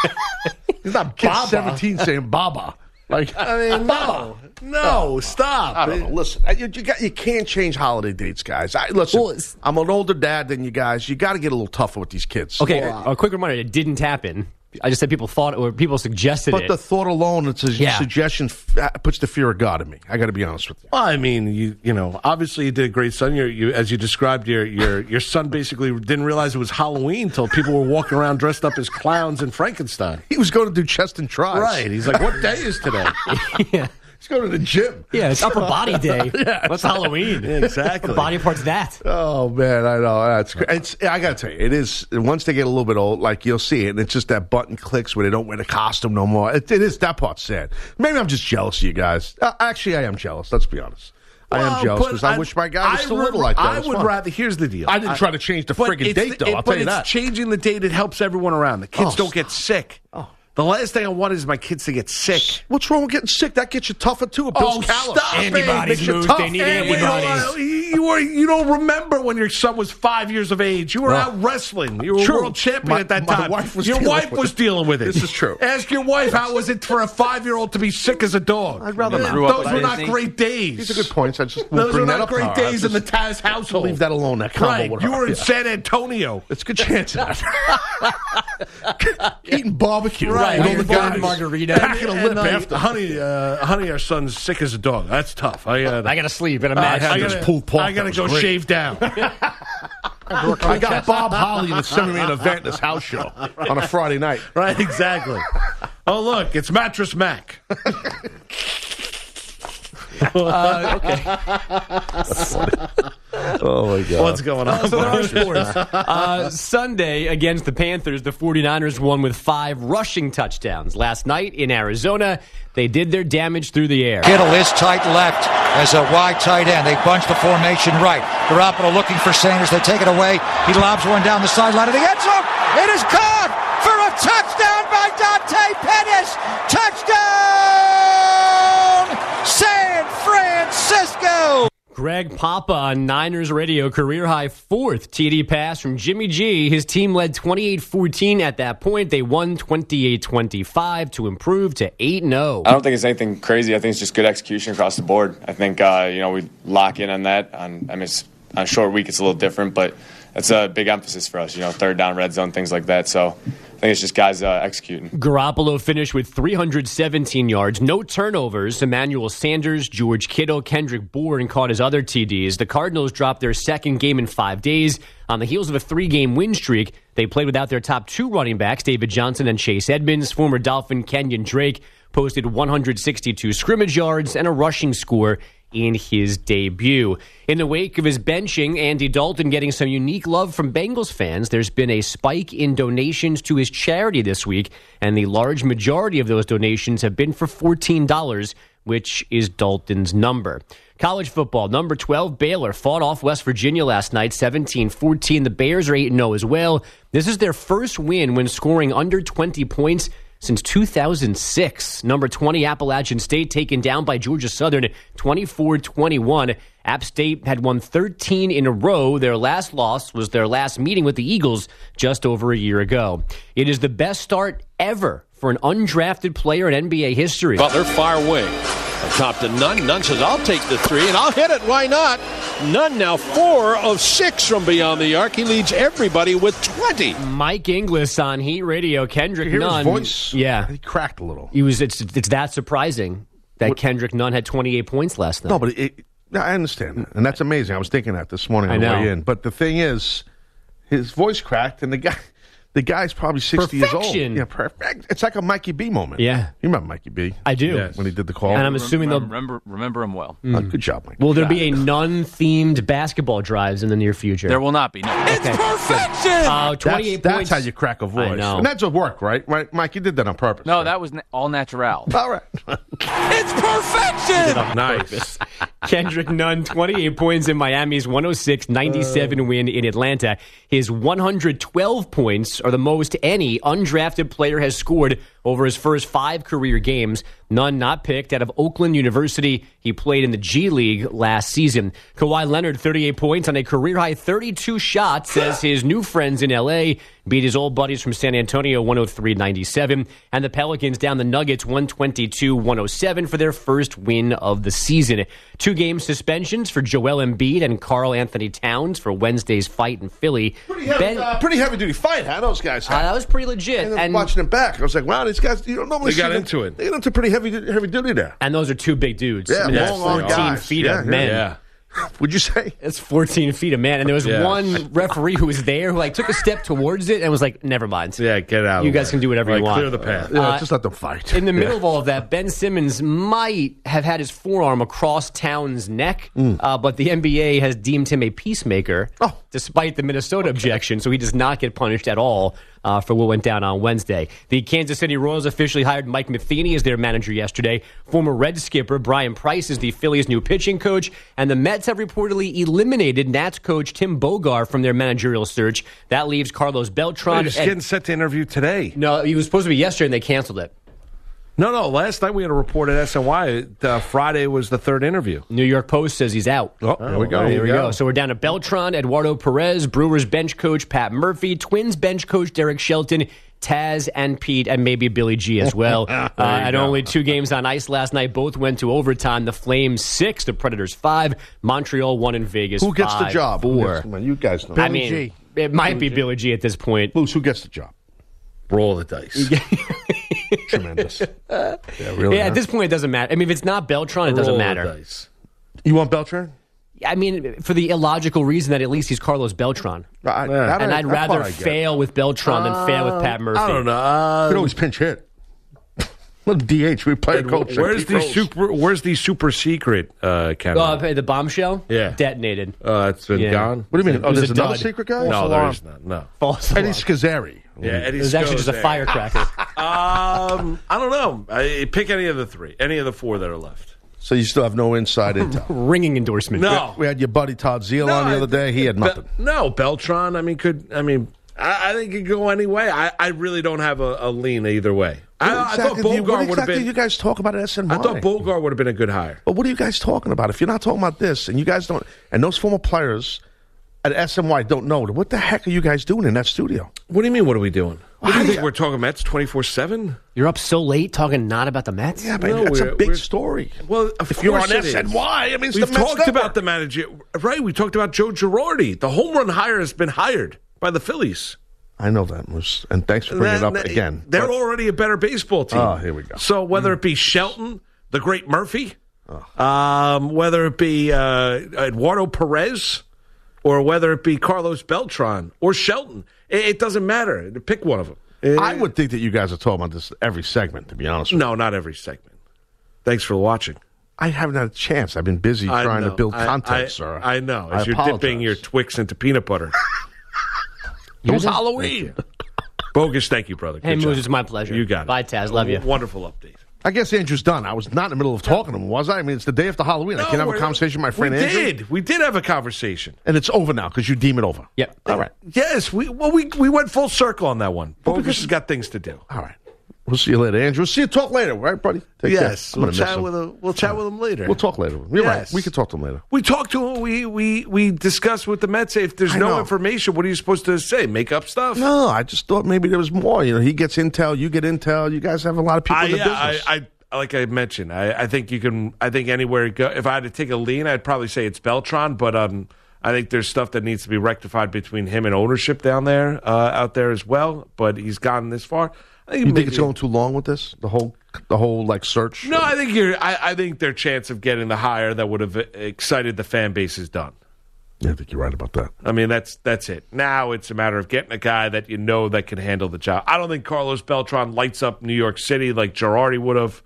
not Kid Baba. seventeen saying Baba. Like, I mean, no, no, stop. I don't know. Listen, you, you, got, you can't change holiday dates, guys. I, listen, Well, it's- I'm an older dad than you guys. You got to get a little tougher with these kids. Okay, a quick reminder. It didn't happen. I just said people thought or people suggested But it. the thought alone, it's a Yeah. suggestion, uh, puts the fear of God in me. I got to be honest with you. Well, I mean, you you know, obviously you did a great son. You're, you, as you described, your your your son basically didn't realize it was Halloween until people were walking around dressed up as clowns and Frankenstein. He was going to do chest and tries. Right? He's like, "What day is today?" yeah. He's going to the gym. Yeah, it's upper body day. Yeah, What's Halloween? exactly. What body part's that? Oh man, I know that's. cra- It's. I gotta tell you, it is. Once they get a little bit old, like you'll see it, and it's just that button clicks where they don't wear the costume no more. It, it is that part's sad. Maybe I'm just jealous of you guys. Uh, actually, I am jealous. Let's be honest. I am Well, jealous but because I, wish my guy was I still would- little like that. I It's would fun. rather. Here's the deal. I didn't try to change the But friggin' it's date, the- though, it- I'll but tell you it's that. changing the date. It helps everyone around. The kids Oh, don't get sick. Oh. The last thing I want is my kids to get sick. What's wrong with getting sick? That gets you tougher too. It builds Oh, callus. stop it. Antibodies, Makes you Moose. tough. They need And You, know, antibodies. uh, you, were, you don't remember when your son was five years of age. You were Well, out wrestling. You were true. a world champion My- at that my time. wife was your dealing wife with was it. dealing with it. This is true. Ask your wife how was it for a five-year-old to be sick as a dog. I'd rather Th- not. Grew up Those at were not Disney. great days. These are good points. I just Those bring were that not up. great No, days that's in the just- Taz household. Leave that alone. That combo Right. would You hurt. were in Yeah. San Antonio. It's a good chance of that. Eating barbecue. Right. With all You're the pouring guys. margarita. Packing a lip And, uh, after. honey, uh, honey, our son's sick as a dog. That's tough. I, uh, I got to sleep in a I match. had I this gotta, pulled pork. I gotta That go was great. shave down. I got Bob Holly in the semi-main event in this house show on a Friday night. Right, exactly. Oh, look, it's Mattress Mac. Uh, okay. Oh, my God. What's going on? So there are sports. Uh, Sunday against the Panthers, the 49ers won with five rushing touchdowns. Last night in Arizona, they did their damage through the air. Kittle is tight left as a wide tight end. They bunch the formation right. Garoppolo looking for Sanders. They take it away. He lobs one down the sideline of the end zone. It is caught for a touchdown by Dante Pettis. Touchdown, San Francisco. Greg Papa on Niners radio, career-high fourth T D pass from Jimmy G. His team led twenty-eight fourteen at that point. They won twenty-eight twenty-five to improve to eight and oh. I don't think it's anything crazy. I think it's just good execution across the board. I think, uh, you know, we lock in on that. On, I mean, it's, on a short week, it's a little different, but it's a big emphasis for us, you know, third down, red zone, things like that. So I think it's just guys uh, executing. Garoppolo finished with three hundred seventeen yards, no turnovers. Emmanuel Sanders, George Kittle, Kendrick Bourne caught his other T Ds. The Cardinals dropped their second game in five days. On the heels of a three-game win streak, they played without their top two running backs, David Johnson and Chase Edmonds. Former Dolphin Kenyon Drake posted one hundred sixty-two scrimmage yards and a rushing score in his debut. In the wake of his benching, Andy Dalton getting some unique love from Bengals fans. There's been a spike in donations to his charity this week, and the large majority of those donations have been for fourteen dollars, which is Dalton's number. College football, number twelve, Baylor fought off West Virginia last night, seventeen fourteen. The Bears are eight and oh as well. This is their first win when scoring under twenty points since two thousand six. Number twenty, Appalachian State, taken down by Georgia Southern, twenty-four twenty-one. App State had won thirteen in a row. Their last loss was their last meeting with the Eagles just over a year ago. It is the best start ever for an undrafted player in N B A history. Butler, far wing. Top to Nunn. Nunn says, I'll take the three, and I'll hit it. Why not? Nunn now four of six from beyond the arc. He leads everybody with twenty. Mike Inglis on Heat Radio. Kendrick you hear Nunn. his voice? Yeah. He cracked a little. He was. It's, it's that surprising that what? Kendrick Nunn had twenty-eight points last night. No, but it, yeah, I understand that. And that's amazing. I was thinking that this morning on the way in. But the thing is, his voice cracked, and the guy... The guy's probably sixty Perfection. years old. Yeah, perfect. It's like a Mikey B moment. Yeah. You remember Mikey B? I do. Yes. When he did the call. And I'm assuming remember, they'll... Remember, remember him well. Mm. Uh, good job, Mike. Will there be a Nunn-themed basketball drives in the near future? There will not be. No. It's Okay. perfection! Uh, twenty-eight that's, points. that's how you crack a voice. I know. And that's a work, right? Right, Mike? You did that on purpose. No, right? that was na- all natural. All right. It's perfection! Nice. Kendrick Nunn, twenty-eight points in Miami's one oh six ninety-seven uh. win in Atlanta. His one hundred twelve points are the most any undrafted player has scored over his first five career games. Nunn not picked out of Oakland University. He played in the G League last season. Kawhi Leonard, thirty-eight points on a career-high thirty-two shots as his new friends in L A beat his old buddies from San Antonio one oh three ninety-seven. And the Pelicans down the Nuggets one twenty-two one oh seven for their first win of the season. Two-game suspensions for Joel Embiid and Karl Anthony Towns for Wednesday's fight in Philly. Pretty heavy, ben, uh, pretty heavy-duty fight, huh? Those guys had. Uh, that was pretty legit. And, and watching them back, I was like, wow, these guys, you don't normally They got see into them. it. They got into pretty heavy, heavy duty there. And those are two big dudes. Yeah, I mean, yes, that's fourteen guys. feet yeah, of men. Yeah. Would you say? It's fourteen feet of man. And there was Yeah. one referee who was there who like took a step towards it and was like, never mind. Yeah, get out. You of guys there. can do whatever like, you want. Clear the path. Yeah, Uh, just let them fight. In the middle yeah. of all of that, Ben Simmons might have had his forearm across Towns' neck, mm. uh, but the N B A has deemed him a peacemaker, oh. despite the Minnesota okay. objection, so he does not get punished at all uh, for what went down on Wednesday. The Kansas City Royals officially hired Mike Matheny as their manager yesterday. Former Red skipper Brian Price is the Phillies' new pitching coach, and the Mets have reportedly eliminated Nats coach Tim Bogar from their managerial search. That leaves Carlos Beltran. He's getting set to interview today. No, he was supposed to be yesterday, and they canceled it. No, no. Last night we had a report at S N Y. Uh, Friday was the third interview. New York Post says he's out. Oh, there we go. There, there we go. go. So we're down to Beltran, Eduardo Perez, Brewers bench coach Pat Murphy, Twins bench coach Derek Shelton, Taz and Pete, and maybe Billy G as well. uh, and only two games on ice last night. Both went to overtime. The Flames six, the Predators five. Montreal one in Vegas. Who gets five, the job? Four. Come on, you guys know. I mean, G. it might Billy be G. Billy G at this point. Luce, who gets the job? Roll the dice. Tremendous. Yeah, really. Yeah, huh? at this point, it doesn't matter. I mean, if it's not Beltran, it doesn't Roll matter. The dice. You want Beltran? I mean, for the illogical reason that at least he's Carlos Beltran. I, Yeah. And I'd rather fail with Beltran than fail with Pat Murphy. I don't know. Uh, You could always pinch hit. What D H? We play And coach. Where's the Rose. super? Where's the super secret uh, camera? Oh, the bombshell? Yeah. Detonated. Oh, that's been Yeah. gone. What do you mean? It Oh, was there's a another dud. secret guy? No, False there alarm. is not. No. False Eddie alarm. Scazzeri. Yeah, Eddie It was actually just a Scazzeri. firecracker. Um, I don't know. I, pick any of the three, any of the four that are left. So you still have no inside intel? Ringing endorsement. No, We had your buddy Todd Zeal on the other day. He had Be- nothing. no, Beltron. I mean, could I mean? I, I think it could go any way. I, I really don't have a, a lean either way. I, What I thought exactly do you- Bogart what would have exactly been. do you guys talk about at S N Y? I thought Bogart would have been a good hire. But what are you guys talking about? If you're not talking about this, and you guys don't, and those former players at S N Y don't know, what the heck are you guys doing in that studio? What do you mean? What are we doing? What do you I- think we're talking Mets twenty-four seven? You're up so late talking not about the Mets? Yeah, but No, that's a we're- big we're- story. Well, of if you're course on it is. S N Y, I mean, it's We've the Mets talked network. about the manager, right? We talked about Joe Girardi. The home run hire has been hired by the Phillies. I know that, Moose, and thanks for bringing it up That- again. They're But- already a better baseball team. Oh, here we go. So whether it be Shelton, the great Murphy, um, whether it be uh, Eduardo Perez, or whether it be Carlos Beltran or Shelton, it, it doesn't matter. Pick one of them. It- I would think that you guys are talking about this every segment, to be honest with you. No, not every segment. Thanks for watching. I haven't had a chance. I've been busy I trying know. to build I- content, I, sir. I know. I As you're apologize. dipping your Twix into peanut butter. It was Halloween. Bogus, thank you, brother. Good Hey, job. Moose, it's my pleasure. You got it. Bye, Taz. Love you. Wonderful update. I guess Andrew's done. I was not in the middle of talking to him, was I? I mean, it's the day after Halloween. I No, can have a we're- conversation with my friend we Andrew. did. We did have a conversation. And it's over now because you deem it over. Yep. All right. Yes, we well we we went full circle on that one. Bogus has got things to do. All right. We'll see you later, Andrew. See you talk later, right, buddy? Take Yes, care. I'm we'll gonna miss chat him. with him. We'll chat with him later. We'll talk later. You're right. Yes. We can talk to him later. We talked to him. We we we discussed with the Mets. If there's I no know. information, what are you supposed to say? Make up stuff? No, I just thought maybe there was more. You know, he gets intel, you get intel. You guys have a lot of people I, in the yeah, business. I, I like I mentioned. I, I think you can. I think anywhere you go. If I had to take a lean, I'd probably say it's Beltran. But um, I think there's stuff that needs to be rectified between him and ownership down there, uh, out there as well. But he's gotten this far. I think you maybe- think it's going too long with this? The whole, the whole like search. No, I think you're. I, I think their chance of getting the hire that would have excited the fan base is done. Yeah, I think you're right about that. I mean, that's that's it. Now it's a matter of getting a guy that you know that can handle the job. I don't think Carlos Beltran lights up New York City like Girardi would have.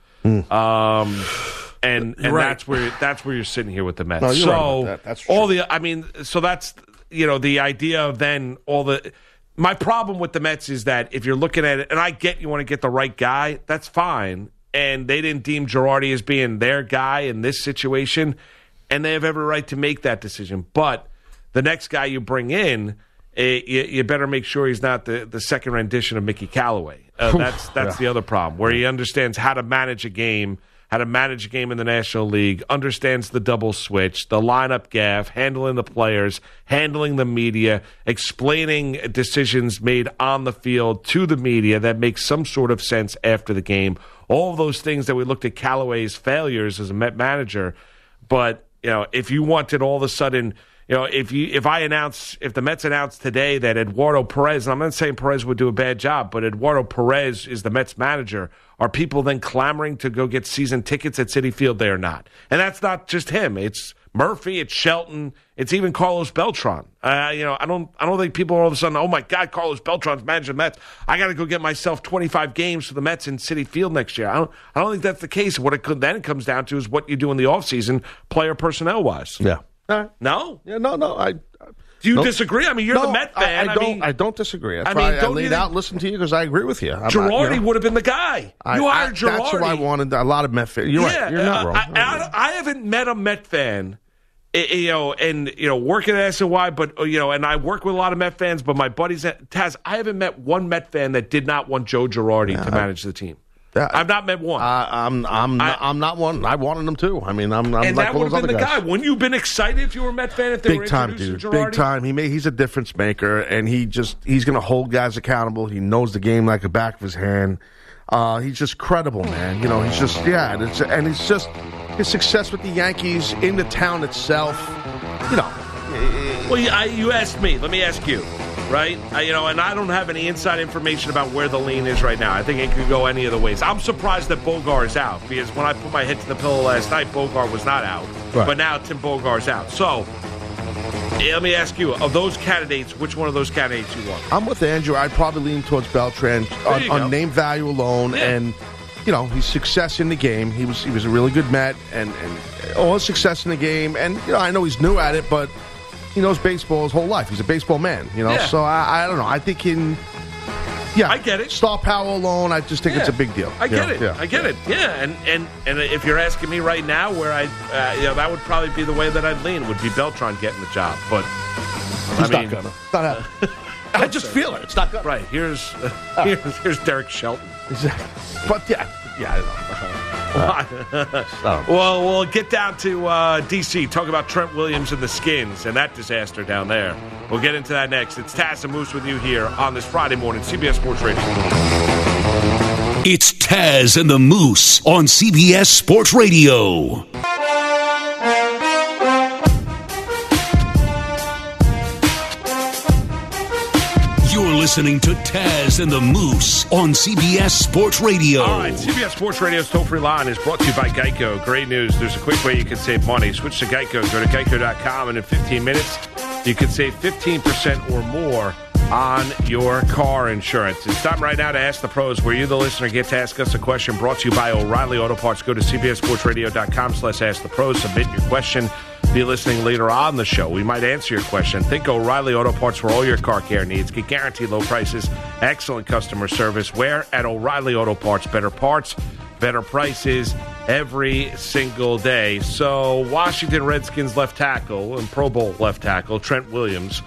Um, and and Right. that's where that's where you're sitting here with the Mets. No, you're so right about that. That's all the. I mean, so that's you know the idea of then all the. My problem with the Mets is that if you're looking at it, and I get you want to get the right guy, that's fine. And they didn't deem Girardi as being their guy in this situation, and they have every right to make that decision. But the next guy you bring in, eh, you, you better make sure he's not the, the second rendition of Mickey Callaway. Uh, that's that's Yeah. the other problem, where he understands how to manage a game, how to manage a game in the National League, understands the double switch, the lineup gaff, handling the players, handling the media, explaining decisions made on the field to the media that make some sort of sense after the game. All of those things that we looked at Callaway's failures as a Met manager. But, you know, if you wanted all of a sudden, you know, if you if I announce, if the Mets announce today that Eduardo Perez, and I'm not saying Perez would do a bad job, but Eduardo Perez is the Mets manager, are people then clamoring to go get season tickets at Citi Field? They are not. And that's not just him. It's Murphy, it's Shelton, it's even Carlos Beltran. Uh, you know, I don't I don't think people are all of a sudden, oh my God, Carlos Beltran's managing the Mets. I got to go get myself twenty-five games for the Mets in Citi Field next year. I don't I don't think that's the case. What it could, then comes down to is what you do in the offseason, player personnel wise. Yeah. All right. No? Yeah, no, no. I. Do you Nope. disagree? I mean, you're no, the Met fan. I, I I don't. mean, I don't disagree. That's I why mean, I don't laid you think- out, listen to you because I agree with you. I'm not- Girardi you know, would have been the guy. I- you I- hired Girardi. That's who I wanted. A lot of Met fans. You're yeah, right. You're not uh, wrong. I, I, I haven't met a Met fan, eh, you know, and you know, working at S N Y, but you know, and I work with a lot of Met fans. But my buddies at Taz, I haven't met one Met fan that did not want Joe Girardi Yeah, to I- manage the team. Yeah. I've not met one. I, I'm. I'm. I- not, I'm not one. I wanted them too. I mean, I'm. I'm and like that all would those have been other the guys. guy. Wouldn't you have been excited if you were a Met fan if they were Big time, introducing dude. Girardi? Big time. He made. He's a difference maker, and he just. He's going to hold guys accountable. He knows the game like the back of his hand. Uh, he's just credible, man. You know, he's just. Yeah, and it's, and it's just his success with the Yankees in the town itself. You know. Well, you, I, you asked me. Let me ask you, right? I, you know, and I don't have any inside information about where the lean is right now. I think it could go any of the ways. I'm surprised that Bogar is out because when I put my head to the pillow last night, Bogar was not out. Right. But now Tim Bogar's out. So eh, let me ask you, of those candidates, which one of those candidates you want? I'm with Andrew. I'd probably lean towards Beltran on, you go. on name value alone, Yeah. and you know, his success in the game. He was he was a really good Met, and, and all his success in the game. And, you know, I know he's new at it, but he knows baseball his whole life. He's a baseball man, you know. Yeah. So, I, I don't know. I think in, yeah. I get it. Star power alone, I just think Yeah. it's a big deal. I get Yeah, it. yeah. I get it. Yeah, and, and and if you're asking me right now, where I, uh, you know, that would probably be the way that I'd lean. Would be Beltran getting the job, but He's I mean, not gonna. Not happening. I just feel it. It's not gonna. right here's uh, here's, here's Derek Shelton. Exactly. But yeah, yeah, I know. Uh, well, we'll get down to uh, D C, talk about Trent Williams and the Skins and that disaster down there. We'll get into that next. It's Taz and Moose with you here on this Friday morning, C B S Sports Radio. It's Taz and the Moose on C B S Sports Radio. You're listening to Taz and the Moose on C B S Sports Radio. All right, C B S Sports Radio's toll-free line is brought to you by Geico. Great news. There's a quick way you can save money. Switch to Geico. Go to geico dot com, and in fifteen minutes, you can save fifteen percent or more on your car insurance. It's time right now to Ask the Pros, where you, the listener, get to ask us a question brought to you by O'Reilly Auto Parts. Go to c b s sports radio dot com slash ask the pros. Submit your question. Be listening later on the show. We might answer your question. Think O'Reilly Auto Parts for all your car care needs. Get guaranteed low prices, excellent customer service. Where at O'Reilly Auto Parts, better parts, better prices every single day. So Washington Redskins left tackle and Pro Bowl left tackle Trent Williams.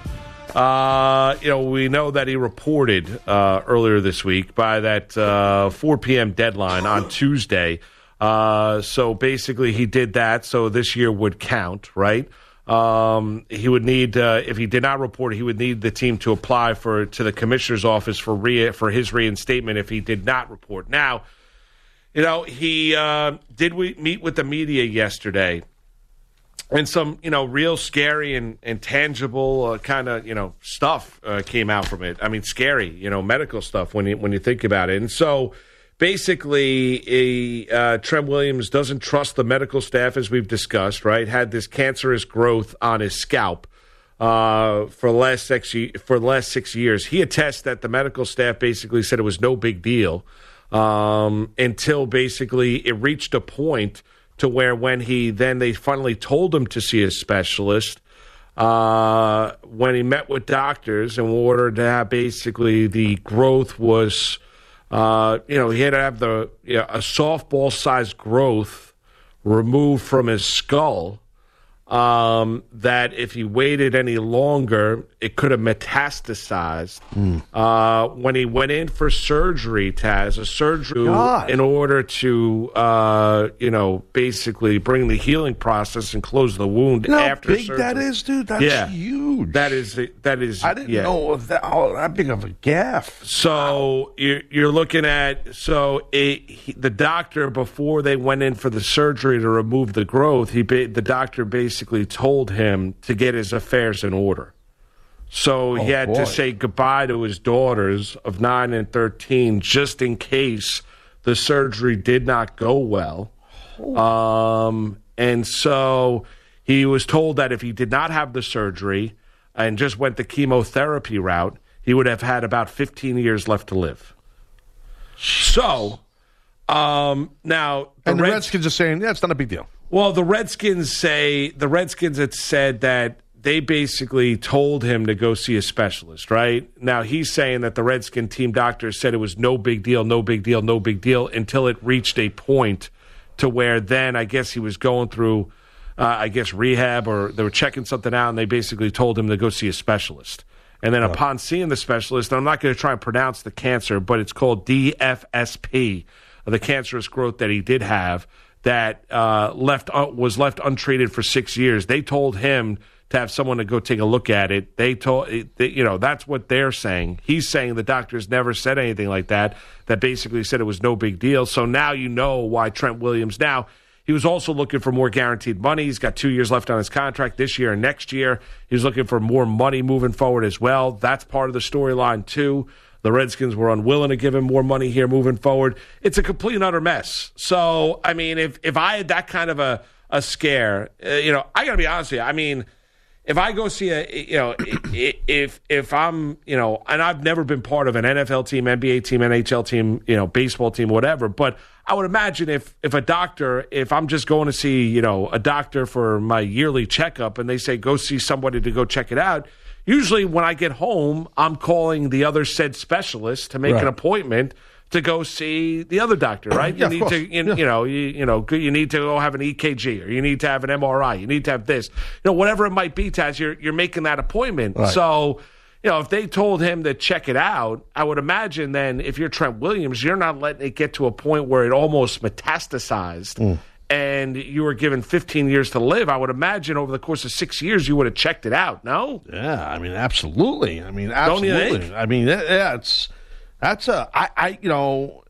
Uh, you know, we know that he reported uh, earlier this week by that uh, four p.m. deadline on Tuesday. Uh, so basically he did that, so this year would count, right? Um, he would need, uh, if he did not report, he would need the team to apply for to the commissioner's office for re- for his reinstatement if he did not report. Now, you know, he uh, did we meet with the media yesterday, and some, you know, real scary and, and tangible uh, kind of, you know, stuff uh, came out from it. I mean, scary, you know, medical stuff when you when you think about it. And so basically, a, uh, Trent Williams doesn't trust the medical staff, as we've discussed, right? Had this cancerous growth on his scalp uh, for the last six for the last six years. He attests that the medical staff basically said it was no big deal um, until basically it reached a point to where when he then they finally told him to see a specialist. Uh, when he met with doctors in order to have basically the growth was. Uh, you know, he had to have the you know, a softball-sized growth removed from his skull. Um, that if he waited any longer, it could have metastasized. Mm. Uh, when he went in for surgery, Taz, a surgery God. in order to, uh, you know, basically bring the healing process and close the wound you know after how big surgery. that is, dude? That's yeah. huge. That is, that is. I didn't yeah. know that, oh, that big of a gaff. So you're, you're looking at, so it, he, the doctor, before they went in for the surgery to remove the growth, he the doctor basically basically told him to get his affairs in order. So oh, he had boy. to say goodbye to his daughters of nine and thirteen just in case the surgery did not go well. Um, and so he was told that if he did not have the surgery and just went the chemotherapy route, he would have had about fifteen years left to live. So um, now... The and the Reds- Redskins are saying, yeah, it's not a big deal. Well, the Redskins say the Redskins had said that they basically told him to go see a specialist, right? Now he's saying that the Redskin team doctor said it was no big deal, no big deal, no big deal until it reached a point to where then I guess he was going through, uh, I guess, rehab or they were checking something out and they basically told him to go see a specialist. And then oh. upon seeing the specialist, and I'm not going to try and pronounce the cancer, but it's called D F S P, the cancerous growth that he did have. That uh, left uh, was left untreated for six years. They told him to have someone to go take a look at it. They told, they, you know, that's what they're saying. He's saying the doctors never said anything like that. That basically said it was no big deal. So now you know why Trent Williams. Now he was also looking for more guaranteed money. He's got two years left on his contract this year and next year. He's looking for more money moving forward as well. That's part of the storyline too. The Redskins were unwilling to give him more money here moving forward. It's a complete and utter mess. So, I mean, if if I had that kind of a, a scare, uh, you know, I got to be honest with you. I mean, if I go see a, you know, if if I'm, you know, and I've never been part of an N F L team, N B A team, N H L team, you know, baseball team, whatever, but I would imagine if if a doctor, if I'm just going to see, you know, a doctor for my yearly checkup and they say go see somebody to go check it out, usually when I get home, I'm calling the other said specialist to make Right. an appointment to go see the other doctor, right? Yeah, you of need to, course. you, Yeah. you know, you, you know, you need to go have an E K G, or you need to have an M R I, you need to have this, you know, whatever it might be, Taz. You're you're making that appointment. Right. So, you know, if they told him to check it out, I would imagine then if you're Trent Williams, you're not letting it get to a point where it almost metastasized. Mm. And you were given fifteen years to live. I would imagine over the course of six years, you would have checked it out. No? Yeah, I mean, absolutely. I mean, Don't you absolutely. think? I mean, yeah, it's that's a I, I you know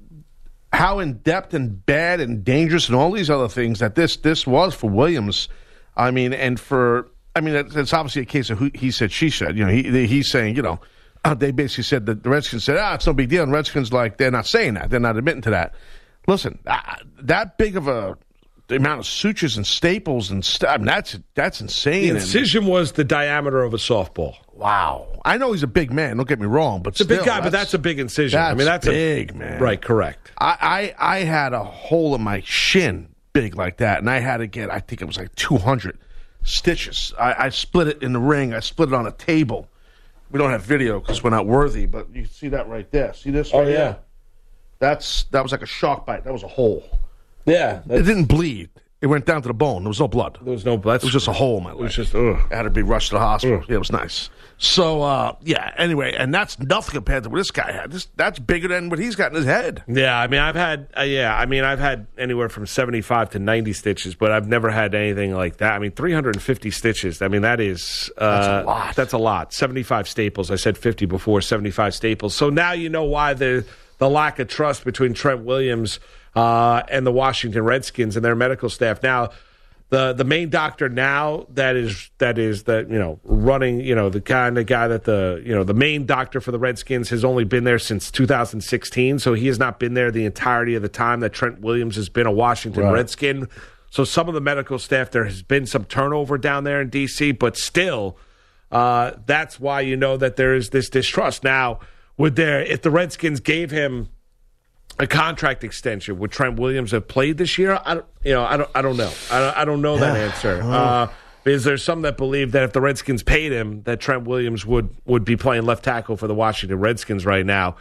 how in depth and bad and dangerous and all these other things that this this was for Williams. I mean, and for I mean, it's, it's obviously a case of who he said, she said. You know, he he's saying, you know, uh, they basically said that the Redskins said, ah, it's no big deal. And Redskins like they're not saying that, they're not admitting to that. Listen, uh, that big of a the amount of sutures and staples and stuff. I mean, that's that's insane. The And- incision was the diameter of a softball. Wow. I know he's a big man, don't get me wrong, but It's a still, big guy, but that's a big incision. That's I mean, that's big, a, man. Right, correct. I, I I had a hole in my shin big like that, and I had to get, I think it was like two hundred stitches. I, I split it in the ring. I split it on a table. We don't have video because we're not worthy, but you can see that right there. See this Oh, right yeah. here? That's, that was like a shark bite. That was a hole. Yeah. It didn't bleed. It went down to the bone. There was no blood. There was no blood. It was just a hole in my leg. It was just, ugh. I had to be rushed to the hospital. Ugh. Yeah, it was nice. So, uh, yeah, anyway, and that's nothing compared to what this guy had. This That's bigger than what he's got in his head. Yeah, I mean, I've had, uh, yeah, I mean, I've had anywhere from seventy-five to ninety stitches, but I've never had anything like that. I mean, three hundred fifty stitches. I mean, that is, uh, That's a lot. That's a lot. seventy-five staples. I said fifty before, seventy-five staples. So now you know why the the lack of trust between Trent Williams uh, and the Washington Redskins and their medical staff. Now, The the main doctor now that is that is the you know running you know the kind of guy that the you know the main doctor for the Redskins has only been there since two thousand sixteen, so he has not been there the entirety of the time that Trent Williams has been a Washington Right. Redskin. So some of the medical staff, there has been some turnover down there in D C, but still, uh, that's why you know that there is this distrust. Now, would there if the Redskins gave him a contract extension, would Trent Williams have played this year? I don't, you know, I don't, I don't know. I don't, I don't know that answer. Uh, because there's some that believe that if the Redskins paid him, that Trent Williams would would be playing left tackle for the Washington Redskins right now.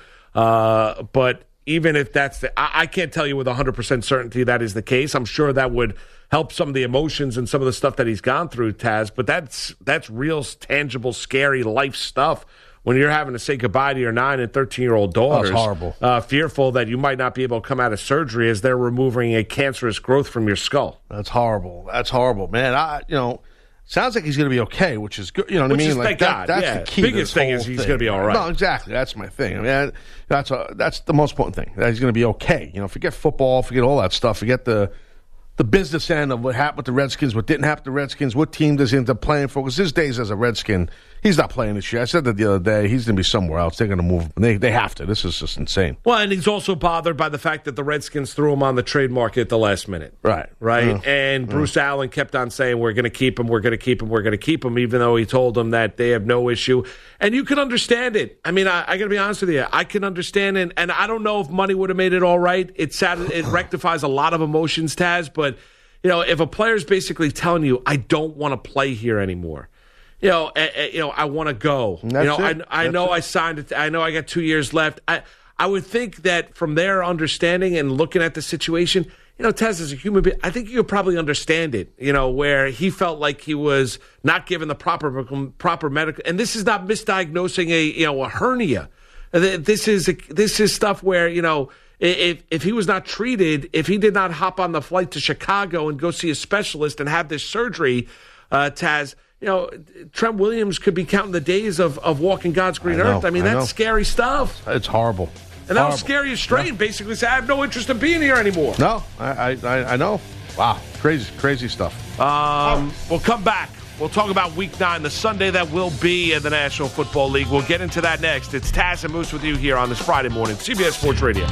Uh, but even if that's the, I, I can't tell you with one hundred percent certainty that is the case. I'm sure that would help some of the emotions and some of the stuff that he's gone through, Taz. But that's that's real, tangible, scary life stuff. When you're having to say goodbye to your nine and thirteen-year-old daughters, That's horrible. Uh, fearful that you might not be able to come out of surgery as they're removing a cancerous growth from your skull. That's horrible. That's horrible, man. I, you know, sounds like he's going to be okay, which is good. You know what Which I mean? is, Like thank that, God, that's yeah. the key. to Biggest this thing whole is he's thing. gonna be all right. No, exactly. That's my thing. I mean, that's a, that's the most important thing. That he's going to be okay. You know, forget football, forget all that stuff, forget the the business end of what happened with the Redskins, what didn't happen to the Redskins, what team does he end up playing for. Because his days as a Redskin, he's not playing this year. I said that the other day. He's going to be somewhere else. They're going to move him. They, they have to. This is just insane. Well, and he's also bothered by the fact that the Redskins threw him on the trade market at the last minute. Right. Right. Uh, and Bruce Allen kept on saying, we're going to keep him, we're going to keep him, we're going to keep him, even though he told them that they have no issue. And you can understand it. I mean, I, I got to be honest with you. I can understand it. And I don't know if money would have made it all right. It, sat, it rectifies a lot of emotions, Taz, but you know, if a player's basically telling you, I don't want to play here anymore, you know, uh, uh, you know, I want to go. You know, it. I, I know it. I signed it. I know I got two years left. I, I would think that from their understanding and looking at the situation, you know, Tez is a human being. I think you could probably understand it, you know, where he felt like he was not given the proper proper medical. And this is not misdiagnosing a, you know, a hernia. This is a, this is stuff where, you know, If if he was not treated, if he did not hop on the flight to Chicago and go see a specialist and have this surgery, uh, Taz, you know, Trent Williams could be counting the days of, of walking God's green I know, earth. I mean, I that's know. scary stuff. It's horrible. And that'll Horrible. scare you straight and basically say, I have no interest in being here anymore. No, I, I, I know. Wow, crazy, crazy stuff. Um, We'll come back. We'll talk about Week nine, the Sunday that will be in the National Football League. We'll get into that next. It's Taz and Moose with you here on this Friday morning, C B S Sports Radio.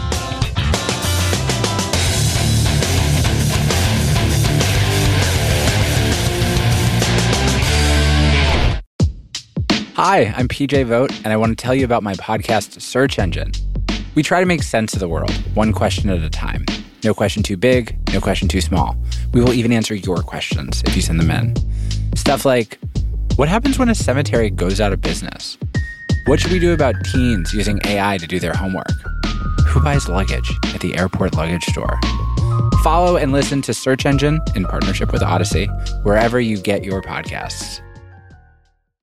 Hi, I'm P J Vogt, and I want to tell you about my podcast, Search Engine. We try to make sense of the world, one question at a time. No question too big, no question too small. We will even answer your questions if you send them in. Stuff like, what happens when a cemetery goes out of business? What should we do about teens using A I to do their homework? Who buys luggage at the airport luggage store? Follow and listen to Search Engine in partnership with Odyssey, wherever you get your podcasts.